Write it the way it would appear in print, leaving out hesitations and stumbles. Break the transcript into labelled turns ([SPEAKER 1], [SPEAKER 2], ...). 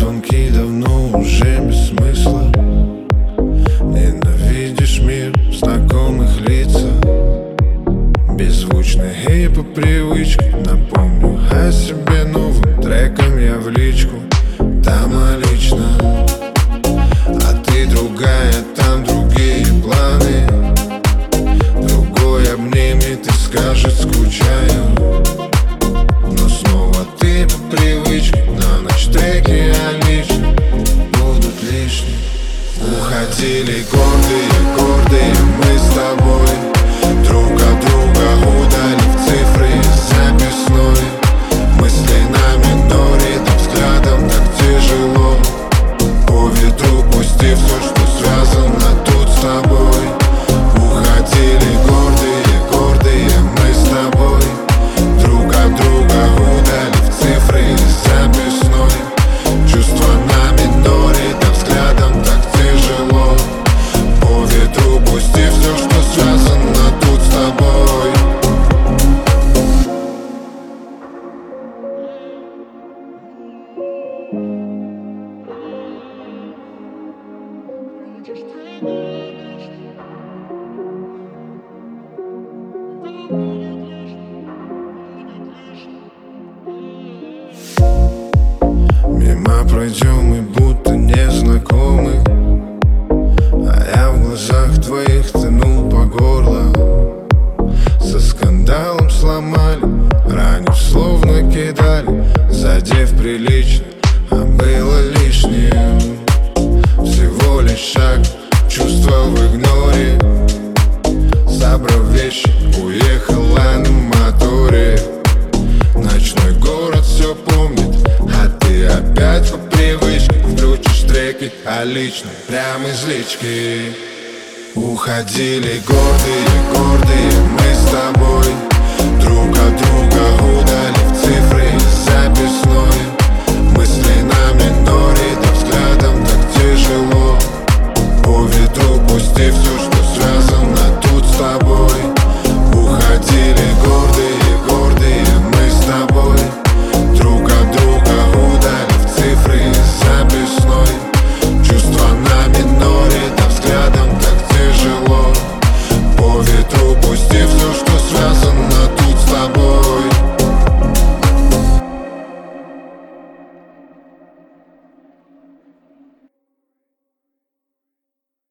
[SPEAKER 1] звонки давно уже без смысла. Ненавидишь мир в знакомых лицах. Беззвучно и по привычке напомню о себе новым треком я в личку. Там лично, а ты другая, там другие планы. Другой обнимет и скажет скучаю. Но снова ты по привычке, на ночь треки я лично будут лишние. Уходили гордые мы с тобой, друг от друга удалив цифры из записной. Мысли на миноре, так взглядом так тяжело. По ветру пусти все, что связано тут с тобой. Уходили гордые мы с тобой, друг от друга удалив цифры из записной. Чувства на миноре, так взглядом так тяжело. По ветру пусти все, что связано тут с тобой. Мимо пройдем и будто незнакомы, а я в глазах твоих тонул по горло. Со скандалом сломали, ранив словно кидали, задев прилично, а было лишнее. Всего лишь шаг, чувства в игноре. Забрав вещи, уехала на моторе. Ночной город все помнит, а ты опять по привычке включишь треки, а лично прямо из лички. Уходили гордые мы с тобой, друг от